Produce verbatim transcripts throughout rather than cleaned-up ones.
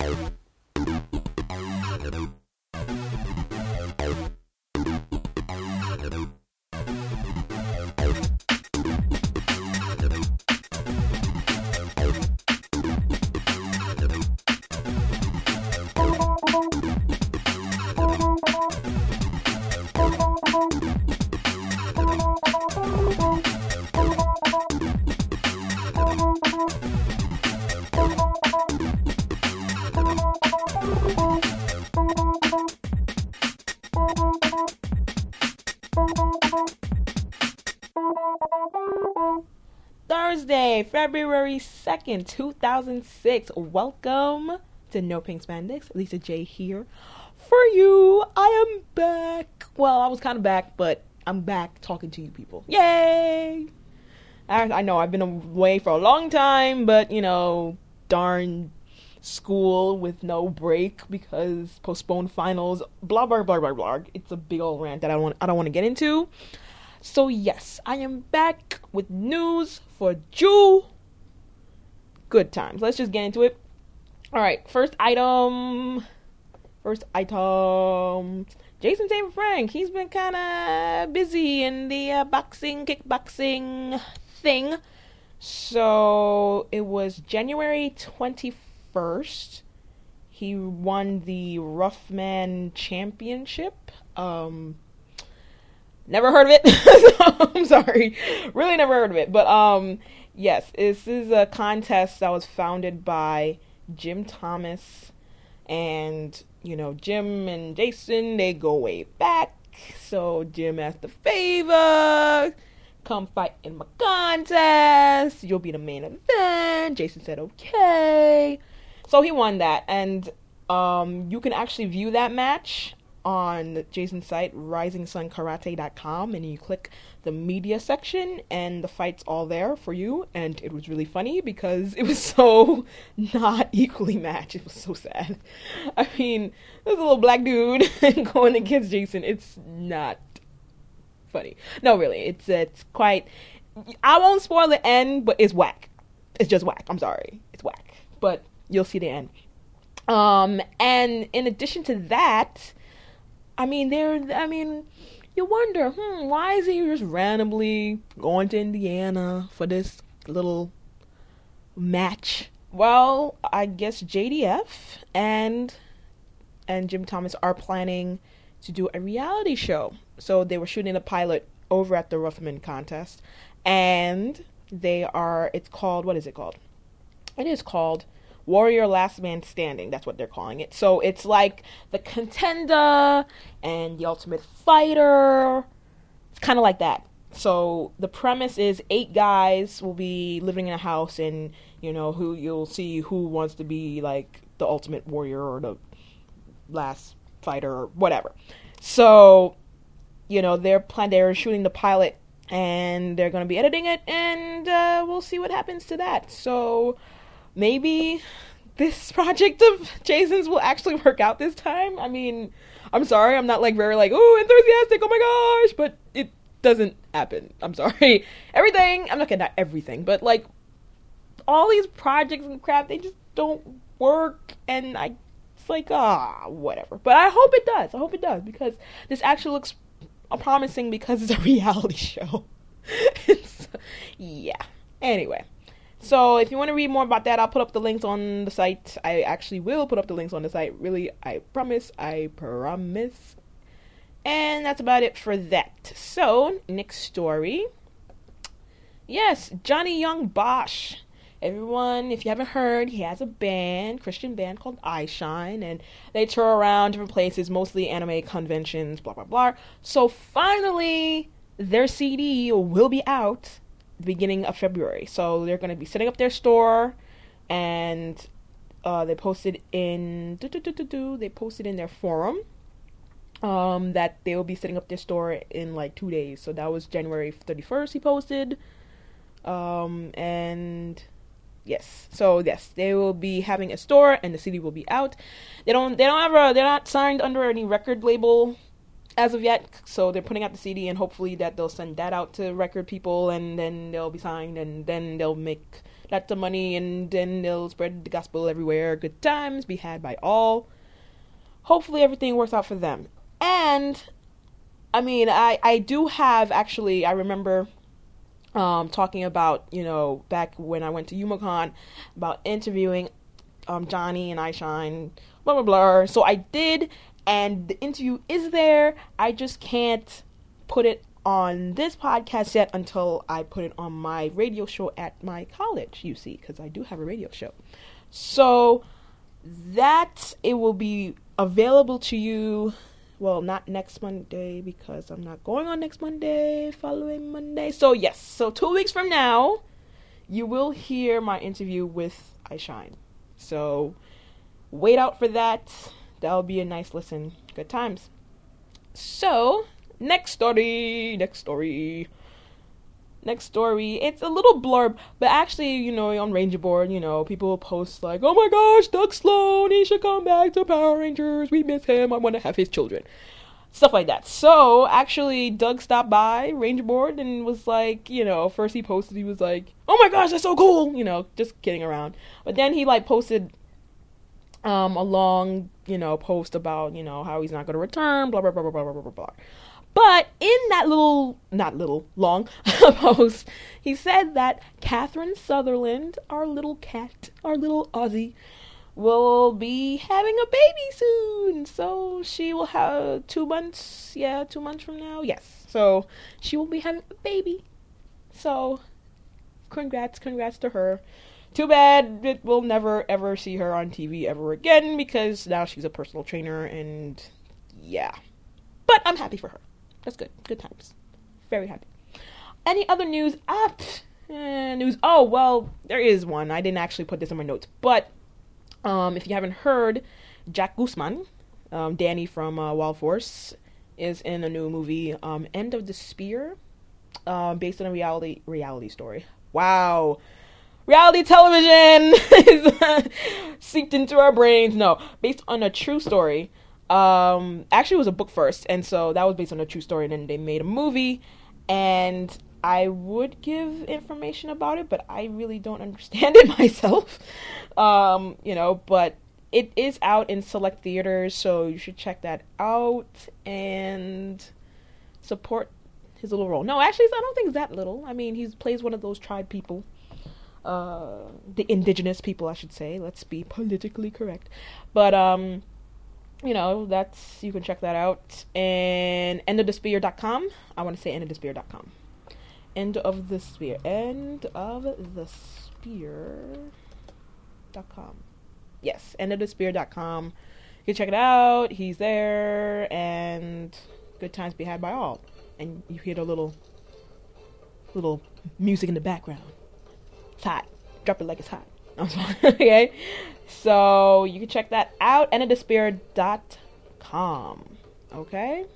Thursday, February second, two thousand six. Welcome to No Pink Spandex. Lisa J here for you. I am back. Well, I was kind of back, but I'm back talking to you people. Yay! I, I know I've been away for a long time, but, you know, darn school with no break because postponed finals, blah, blah, blah, blah, blah. It's a big old rant that I don't want, I don't want to get into. So, yes, I am back with news for you. Good times. Let's just get into it. All right, first item. First item. Jason Saint Frank. He's been kind of busy in the uh, boxing, kickboxing thing. So, it was January twenty-first. He won the Roughman Championship. Um... Never heard of it. I'm sorry. Really never heard of it. But, um, yes, this is a contest that was founded by Jim Thomas. And, you know, Jim and Jason, they go way back. So Jim asked the favor. Come fight in my contest. You'll be the main event. Jason said, okay. So he won that. And, um, you can actually view that match on Jason's site, rising sun karate dot com, and you click the media section and the fight's all there for you. And it was really funny because it was so not equally matched. It was so sad. I mean, there's a little black dude going against Jason. It's not funny. No, really, it's it's quite, I won't spoil the end, but it's whack. It's just whack. I'm sorry, it's whack, but you'll see the end. Um and in addition to that, I mean, there. I mean, you wonder, hmm, why is he just randomly going to Indiana for this little match? Well, I guess J D F and and Jim Thomas are planning to do a reality show. So they were shooting a pilot over at the Roughman contest, and they are. It's called. What is it called? It is called Warrior Last Man Standing. That's what they're calling it. So it's like the Contender and the Ultimate Fighter. It's kind of like that. So the premise is eight guys will be living in a house, and you know who you'll see who wants to be like the Ultimate Warrior or the Last Fighter or whatever. So you know they're plan they're shooting the pilot, and they're going to be editing it, and uh, we'll see what happens to that. So maybe this project of Jason's will actually work out this time. I mean, I'm sorry, I'm not like very like, oh, enthusiastic, oh my gosh, but it doesn't happen. I'm sorry. Everything, I'm not gonna not everything, but like all these projects and crap, they just don't work, and I, it's like, ah, whatever. But I hope it does. I hope it does, because this actually looks promising because it's a reality show. It's, yeah. Anyway. So if you want to read more about that, I'll put up the links on the site. I actually will put up the links on the site. Really, I promise. I promise. And that's about it for that. So, next story. Yes, Johnny Young Bosch. Everyone, if you haven't heard, he has a band, Christian band called iShine, and they tour around different places, mostly anime conventions, blah, blah, blah. So finally, their C D will be out the beginning of February. So they're going to be setting up their store, and uh, they posted in do, do, do, do, do, they posted in their forum um, that they will be setting up their store in like two days. So that was January thirty-first. He posted, um, and yes, so yes, they will be having a store, and the C D will be out. They don't, they don't have a, they're not signed under any record label as of yet, so they're putting out the C D, and hopefully that they'll send that out to record people, and then they'll be signed, and then they'll make lots of money, and then they'll spread the gospel everywhere. Good times be had by all. Hopefully everything works out for them. And, I mean, I, I do have, actually, I remember um, talking about, you know, back when I went to UMaCon, about interviewing um, Johnny and iShine, blah, blah, blah. So I did, and the interview is there. I just can't put it on this podcast yet until I put it on my radio show at my college, you see, because I do have a radio show. So that, it will be available to you, well, not next Monday, because I'm not going on next Monday, following Monday. So yes, so two weeks from now, you will hear my interview with iShine. So wait out for that. That'll be a nice listen. Good times. So, next story, next story. Next story, it's a little blurb, but actually, you know, on Ranger Board, you know, people will post like, oh my gosh, Doug Sloan, he should come back to Power Rangers, we miss him, I want to have his children. Stuff like that. So, actually, Doug stopped by Ranger Board and was like, you know, first he posted, he was like, oh my gosh, that's so cool, you know, just kidding around. But then he, like, posted um, a long, you know, post about, you know, how he's not going to return, blah, blah, blah, blah, blah, blah, blah, blah. But in that little, not little, long post, he said that Catherine Sutherland, our little cat, our little Aussie, will be having a baby soon. So she will have two months, yeah, two months from now, yes. So she will be having a baby. So congrats, congrats to her. Too bad it will never, ever see her on T V ever again, because now she's a personal trainer, and yeah. But I'm happy for her. That's good. Good times. Very happy. Any other news? Ah, pff, eh, news. Oh, well, there is one. I didn't actually put this in my notes. But um, if you haven't heard, Jack Guzman, um, Danny from uh, Wild Force, is in a new movie, um, End of the Spear, uh, based on a reality reality story. Wow. Reality television is seeped into our brains. No, based on a true story. Um, actually it was a book first, and so that was based on a true story, and then they made a movie, and I would give information about it, but I really don't understand it myself, um, you know, but it is out in select theaters, so you should check that out, and support his little role. No, actually, I don't think it's that little. I mean, he plays one of those tribe people, uh, the indigenous people, I should say, let's be politically correct, but, um, you know, that's, you can check that out. And end of the spear dot com. I want to say end of the spear dot com. End of the spear. End of the spear dot com. Yes, end of the spear dot com. You can check it out. He's there, and good times be had by all. And you hear the little, little music in the background. It's hot. Drop it like it's hot. Okay, so you can check that out, end of the spear dot com. Okay,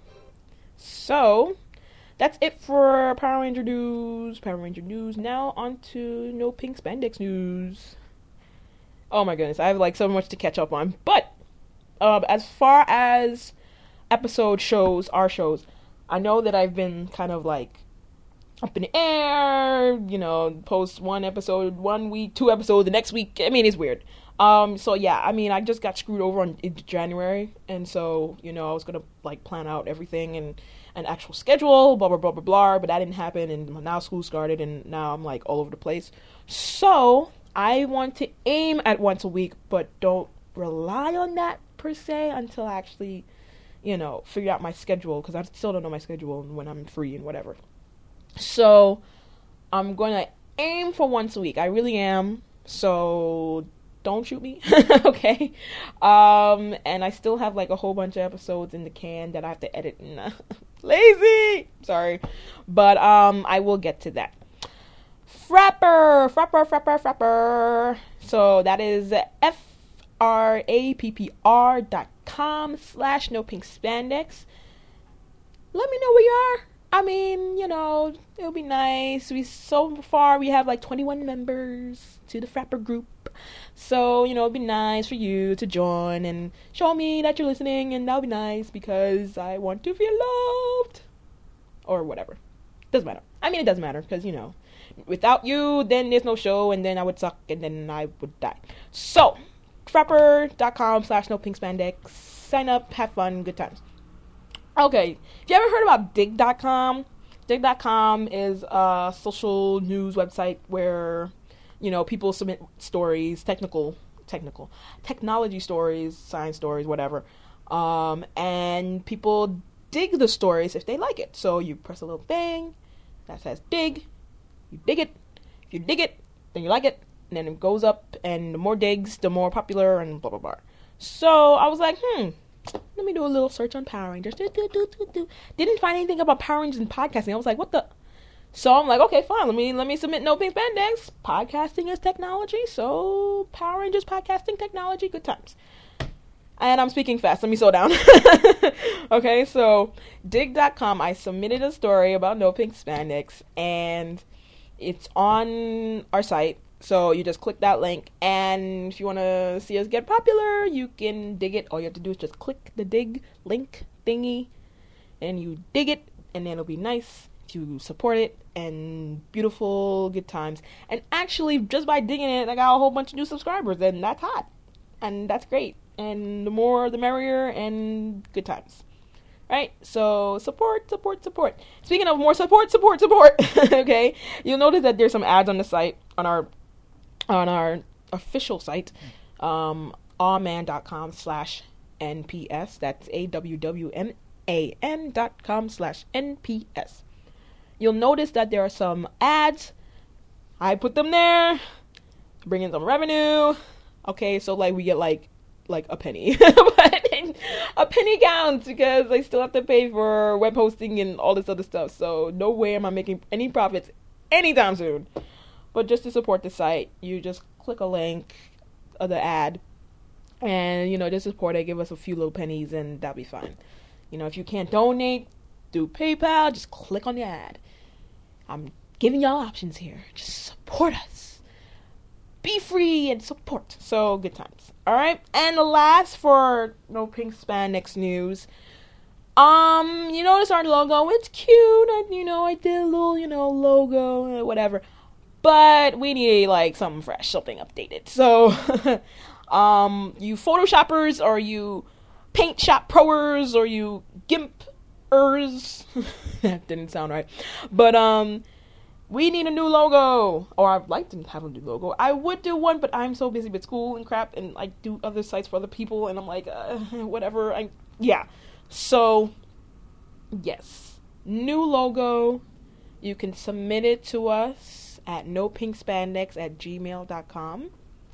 so that's it for Power Ranger news. Power Ranger news. Now on to No Pink Spandex news. Oh my goodness, I have like so much to catch up on. But um, as far as episode shows, our shows, I know that I've been kind of like up in the air, you know, post one episode one week, two episodes the next week. I mean, it's weird. Um, so yeah, I mean, I just got screwed over on in January, and so, you know, I was gonna like plan out everything and an actual schedule, blah blah blah blah blah, but that didn't happen, and now school started, and now I'm like all over the place. So I want to aim at once a week, but don't rely on that per se until I actually, you know, figure out my schedule, because I still don't know my schedule and when I'm free and whatever. So, I'm going to aim for once a week. I really am. So, don't shoot me. Okay? Um, and I still have like a whole bunch of episodes in the can that I have to edit. And, lazy! Sorry. But, um, I will get to that. Frapper! Frapper, Frapper, Frapper. So, that is F R A P P R dot com slash no pink spandex. Let me know where you are. I mean, you know, it'll be nice. We so far we have like twenty-one members to the Frapper group. So, you know, it'd be nice for you to join and show me that you're listening, and that'll be nice because I want to feel loved. Or whatever. Doesn't matter. I mean, it doesn't matter because, you know, Without you, then there's no show, and then I would suck, and then I would die. So, frapper.com slash no pink spandex. Sign up, have fun, good times. Okay, if you ever heard about dig dot com, dig dot com is a social news website where, you know, people submit stories, technical, technical, technology stories, science stories, whatever, um, and people dig the stories if they like it. So you press a little thing that says dig, you dig it, if you dig it, then you like it, and then it goes up, and the more digs, the more popular, and blah, blah, blah. So I was like, hmm, let me do a little search on Power Rangers. Do, do, do, do, do. Didn't find anything about Power Rangers and podcasting. I was like, what the? So I'm like, okay, fine. Let me let me submit No Pink Spandex. Podcasting is technology, so Power Rangers podcasting technology, good times. And I'm speaking fast. Let me slow down. Okay, so dig dot com. I submitted a story about No Pink Spandex, and it's on our site. So you just click that link, and if you want to see us get popular, you can dig it. All you have to do is just click the dig link thingy, and you dig it, and then it'll be nice if you support it, and beautiful, good times. And actually, just by digging it, I got a whole bunch of new subscribers, and that's hot, and that's great. And the more, the merrier, and good times. Right? So, support, support, support. Speaking of more support, support, support, okay? You'll notice that there's some ads on the site, on our on our official site, um, awwman.com slash NPS. That's A W W M A N dot com slash N P S. You'll notice that there are some ads. I put them there to bring in some revenue. Okay, so like we get like like a penny. But a penny counts because I still have to pay for web hosting and all this other stuff. So no way am I making any profits anytime soon. But just to support the site, you just click a link of the ad, and, you know, just support it, give us a few little pennies, and that'll be fine. You know, if you can't donate through PayPal, just click on the ad. I'm giving y'all options here. Just support us. Be free and support. So, good times. All right? And the last for No Pink Spandex news. Um, you notice our logo? It's cute. I, you know, I did a little, you know, logo, whatever. But we need, like, something fresh, something updated. So, um, you Photoshoppers, or you Paint Shop Proers, or you Gimpers. That didn't sound right. But, um, we need a new logo. Or I'd like to have a new logo. I would do one, but I'm so busy with school and crap, and I do other sites for other people, and I'm like, uh, whatever. I, yeah. So, yes. New logo. You can submit it to us at no pink spandex at gmail dot com,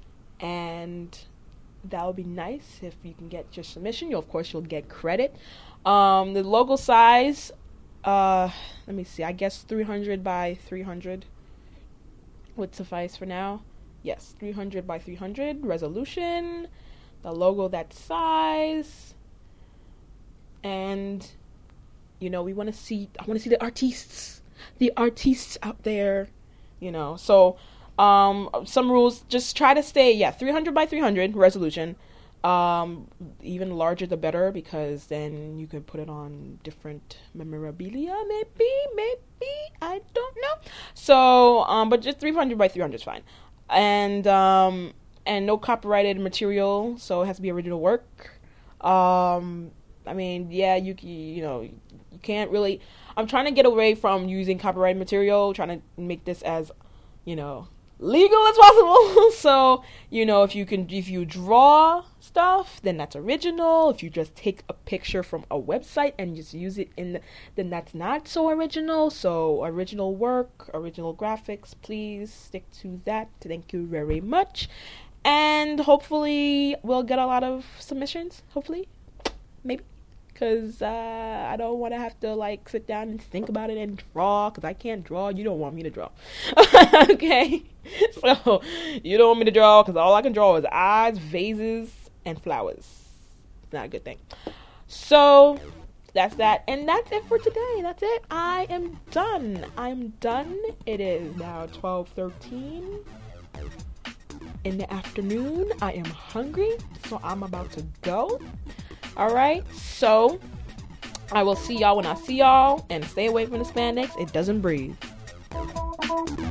and that would be nice if you can get your submission. You'll, of course, you'll get credit. Um, the logo size, uh, let me see, I guess three hundred by three hundred would suffice for now. Yes, three hundred by three hundred resolution, the logo that size, and, you know, we want to see, I want to see the artists, the artists out there. You know, so um, some rules, just try to stay, yeah, three hundred by three hundred resolution. Um, even larger the better, because then you can put it on different memorabilia, maybe, maybe, I don't know. So, um, but just three hundred by three hundred is fine. And, um, and no copyrighted material, so it has to be original work. Um, I mean, yeah, you, you know, you can't really... I'm trying to get away from using copyrighted material, trying to make this as, you know, legal as possible. So, you know, if you can, if you draw stuff, then that's original. If you just take a picture from a website and just use it in the, then that's not so original. So, original work, original graphics, please stick to that. Thank you very much. And hopefully we'll get a lot of submissions, hopefully, maybe. Because uh, I don't want to have to, like, sit down and think about it and draw. Because I can't draw. You don't want me to draw. Okay? So, you don't want me to draw. Because all I can draw is eyes, vases, and flowers. It's not a good thing. So, that's that. And that's it for today. That's it. I am done. I'm done. It is now twelve thirteen in the afternoon. I am hungry. So, I'm about to go. Alright, so I will see y'all when I see y'all, and stay away from the spandex. It doesn't breathe.